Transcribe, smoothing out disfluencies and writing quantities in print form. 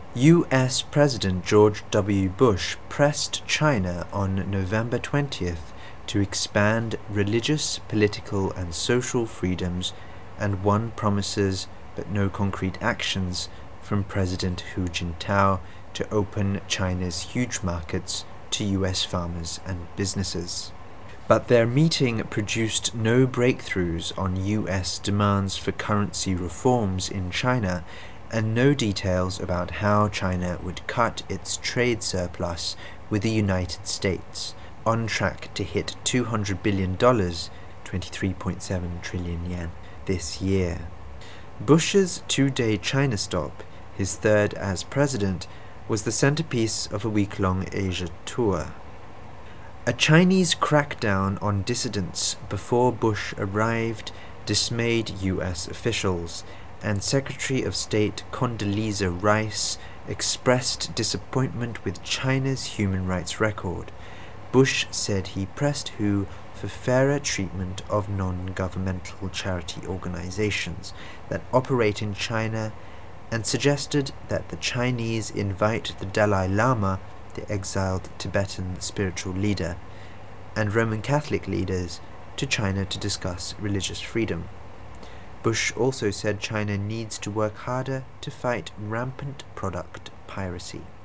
US President George W. Bush pressed China on November 20th to expand religious, political, and social freedoms and won promises but no concrete actions from President Hu Jintao to open China's huge markets to US farmers and businesses. But their meeting produced no breakthroughs on US demands for currency reforms in China and no details about how China would cut its trade surplus with the United States, on track to hit $200 billion, 23.7 trillion yen, this year. Bush's two-day China stop, his third as president, was the centerpiece of a week-long Asia tour. A Chinese crackdown on dissidents before Bush arrived dismayed US officials, and Secretary of State Condoleezza Rice expressed disappointment with China's human rights record. Bush said he pressed Hu for fairer treatment of non-governmental charity organizations that operate in China and suggested that the Chinese invite the Dalai Lama, the exiled Tibetan spiritual leader, and Roman Catholic leaders to China to discuss religious freedom. Bush also said China needs to work harder to fight rampant product piracy.